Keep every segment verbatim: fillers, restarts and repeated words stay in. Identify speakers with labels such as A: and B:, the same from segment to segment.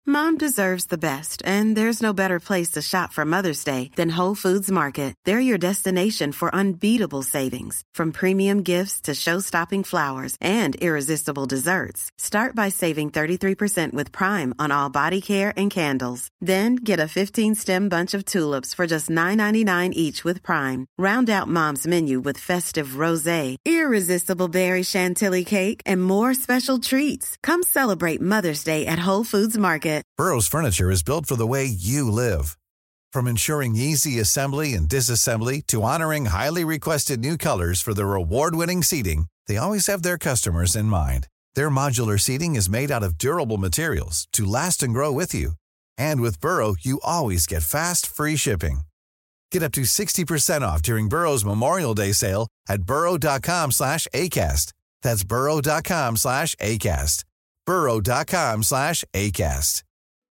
A: Mom deserves the best, and there's no better place to shop for Mother's Day than Whole Foods Market. They're your destination for unbeatable savings, from premium gifts to show-stopping flowers and irresistible desserts. Start by saving thirty-three percent with Prime on all body care and candles. Then get a fifteen-stem bunch of tulips for just nine ninety-nine each with Prime. Round out Mom's menu with festive rosé, irresistible berry chantilly cake, and more special treats. Come celebrate Mother's Day at Whole Foods Market.
B: Burrow's furniture is built for the way you live. From ensuring easy assembly and disassembly to honoring highly requested new colors for their award-winning seating, they always have their customers in mind. Their modular seating is made out of durable materials to last and grow with you. And with Burrow, you always get fast, free shipping. Get up to sixty percent off during Burrow's Memorial Day sale at burrow.com slash ACAST. That's burrow.com slash ACAST. burrow.com slash ACAST.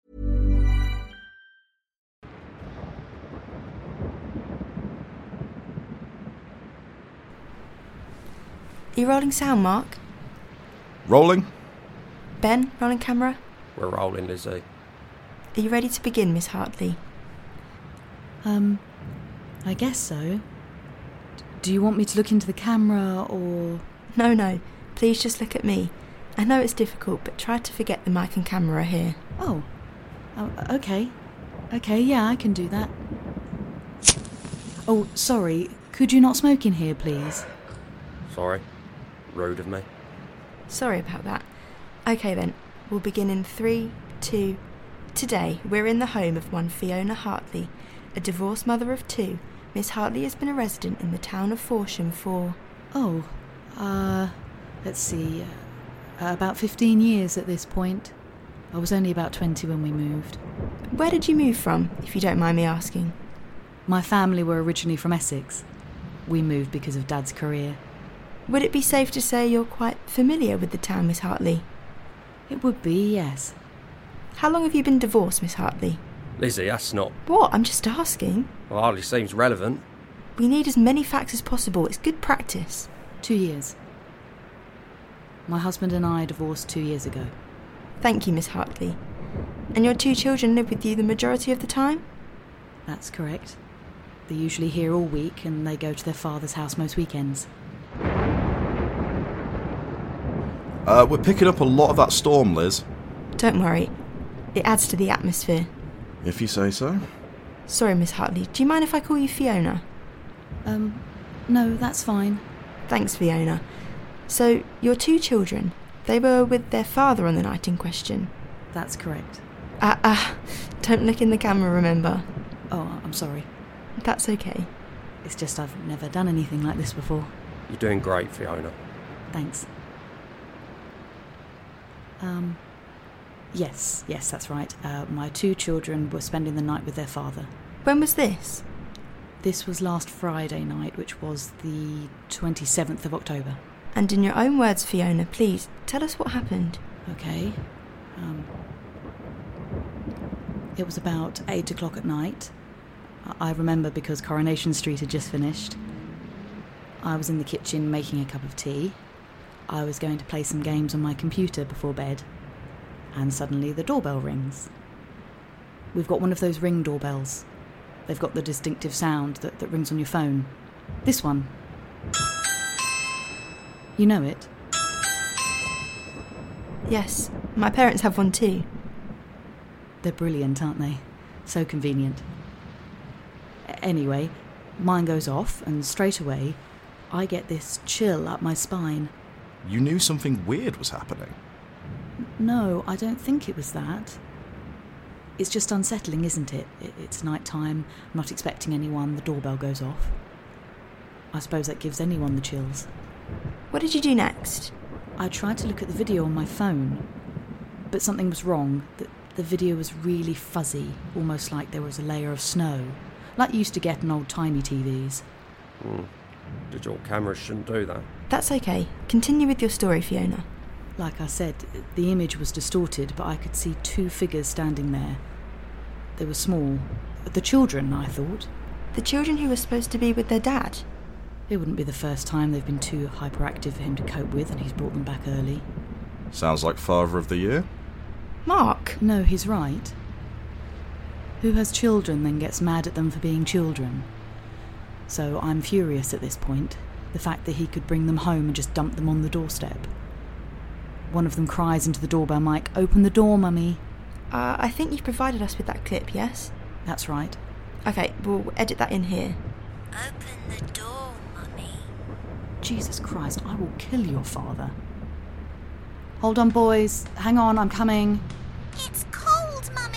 C: Are you rolling sound, Mark?
D: Rolling?
C: Ben, rolling camera?
E: We're rolling, Lizzie.
C: Are you ready to begin, Miss Hartley?
F: Um, I guess so. Do you want me to look into the camera, or...?
C: No, no. Please just look at me. I know it's difficult, but try to forget the mic and camera here.
F: Oh. Oh, okay. Okay, yeah, I can do that. Oh, sorry. Could you not smoke in here, please?
E: Sorry. Rude of me.
C: Sorry about that. Okay then, we'll begin in three, two... Today, we're in the home of one Fiona Hartley, a divorced mother of two. Miss Hartley has been a resident in the town of Forsham for...
F: Oh, uh, let's see, uh, about fifteen years at this point. I was only about twenty when we moved.
C: Where did you move from, if you don't mind me asking?
F: My family were originally from Essex. We moved because of Dad's career.
C: Would it be safe to say you're quite familiar with the town, Miss Hartley?
F: It would be, yes.
C: How long have you been divorced, Miss Hartley?
E: Lizzie, that's not...
C: What? I'm just asking.
E: Well, hardly seems relevant.
C: We need as many facts as possible. It's good practice.
F: Two years. My husband and I divorced two years ago.
C: Thank you, Miss Hartley. And your two children live with you the majority of the time?
F: That's correct. They're usually here all week, and they go to their father's house most weekends.
D: Uh, we're picking up a lot of that storm, Liz.
C: Don't worry. It adds to the atmosphere.
D: If you say so.
C: Sorry, Miss Hartley. Do you mind if I call you Fiona?
F: Um, no, that's fine.
C: Thanks, Fiona. So, your two children, they were with their father on the night in question?
F: That's correct.
C: Ah, ah, don't look in the camera, remember?
F: Oh, I'm sorry.
C: That's okay.
F: It's just I've never done anything like this before.
E: You're doing great, Fiona.
F: Thanks. Um, yes, yes, that's right. Uh, my two children were spending the night with their father.
C: When was this?
F: This was last Friday night, which was the twenty-seventh of October.
C: And in your own words, Fiona, please, tell us what happened.
F: Okay. Um, it was about eight o'clock at night. I remember because Coronation Street had just finished. I was in the kitchen making a cup of tea. I was going to play some games on my computer before bed. And suddenly the doorbell rings. We've got one of those Ring doorbells. They've got the distinctive sound that, that rings on your phone. This one. You know it?
C: Yes, my parents have one too.
F: They're brilliant, aren't they? So convenient. Anyway, mine goes off, and straight away, I get this chill up my spine.
D: You knew something weird was happening?
F: No, I don't think it was that. It's just unsettling, isn't it? It's night time, I'm not expecting anyone, the doorbell goes off. I suppose that gives anyone the chills.
C: What did you do next?
F: I tried to look at the video on my phone, but something was wrong. The, the video was really fuzzy, almost like there was a layer of snow, like you used to get in old-timey T Vs.
E: Mm. Digital cameras shouldn't do that.
C: That's okay. Continue with your story, Fiona.
F: Like I said, the image was distorted, but I could see two figures standing there. They were small. The children, I thought.
C: The children who were supposed to be with their dad?
F: It wouldn't be the first time they've been too hyperactive for him to cope with, and he's brought them back early.
D: Sounds like Father of the Year.
C: Mark!
F: No, he's right. Who has children then gets mad at them for being children? So I'm furious at this point. The fact that he could bring them home and just dump them on the doorstep. One of them cries into the doorbell mic, "Open the door, Mummy."
C: Uh, I think you've provided us with that clip, yes?
F: That's right.
C: Okay, we'll edit that in here.
G: Open the door, Mummy.
F: Jesus Christ, I will kill your father. Hold on, boys. Hang on, I'm coming.
G: It's cold, Mummy.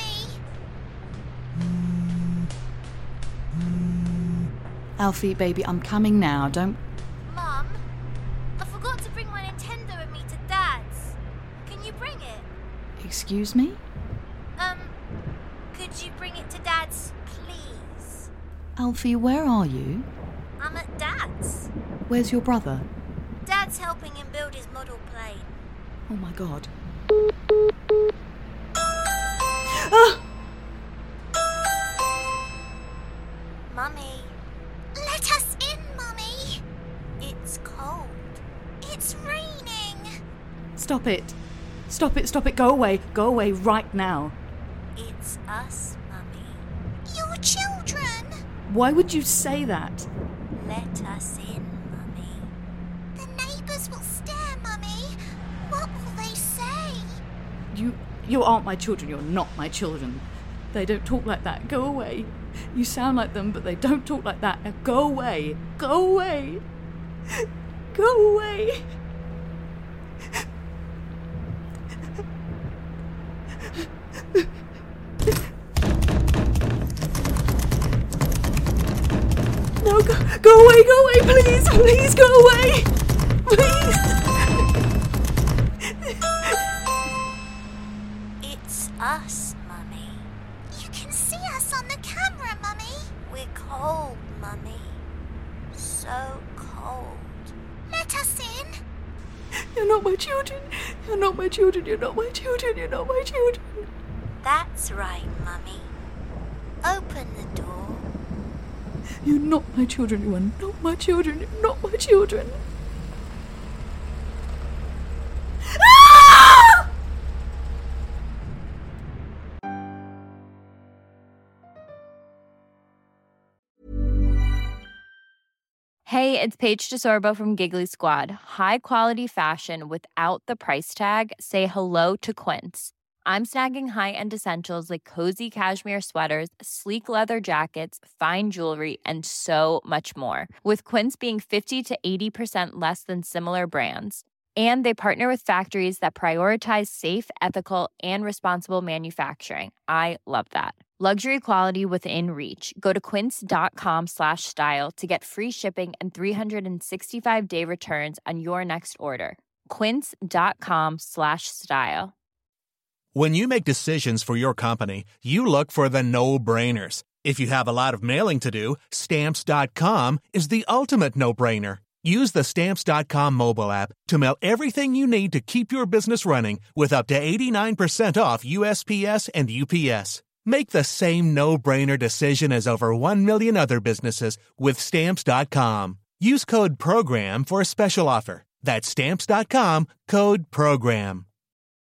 F: Alfie, baby, I'm coming now. Don't...
G: Mum, I forgot to bring my Nintendo with me to Dad's. Can you bring it?
F: Excuse me?
G: Um, could you bring it to Dad's, please?
F: Alfie, where are you?
G: I'm at Dad's.
F: Where's your brother?
G: Dad's helping him build his model plane.
F: Oh my god. Ah!
G: Mummy. Let us in, Mummy. It's cold. It's raining.
F: Stop it. Stop it, stop it. Go away. Go away right now.
G: It's us, Mummy. Your children.
F: Why would you say that?
G: Let us in, Mummy. The neighbours will stare, Mummy. What will they say?
F: You... You aren't my children. You're not my children. They don't talk like that. Go away. You sound like them, but they don't talk like that. Now go away. Go away. Go away. No, go, go away, go away, please, please go away. Please.
G: It's us, Mummy. You can see us on the camera, Mummy. We're cold, Mummy. So cold. Let us in.
F: You're not my children. You're not my children. You're not my children. You're not my children.
G: That's right, Mummy. Open the door.
F: You're not my children. You are not my children. You're not my children. Ah!
H: Hey, it's Paige DeSorbo from Giggly Squad. High quality fashion without the price tag. Say hello to Quince. I'm snagging high-end essentials like cozy cashmere sweaters, sleek leather jackets, fine jewelry, and so much more. With Quince being fifty to eighty percent less than similar brands. And they partner with factories that prioritize safe, ethical, and responsible manufacturing. I love that. Luxury quality within reach. Go to quince.com slash style to get free shipping and three sixty-five day returns on your next order. Quince.com slash style.
I: When you make decisions for your company, you look for the no-brainers. If you have a lot of mailing to do, Stamps dot com is the ultimate no-brainer. Use the Stamps dot com mobile app to mail everything you need to keep your business running with up to eighty-nine percent off U S P S and U P S. Make the same no-brainer decision as over one million other businesses with Stamps dot com. Use code PROGRAM for a special offer. That's Stamps dot com, code PROGRAM.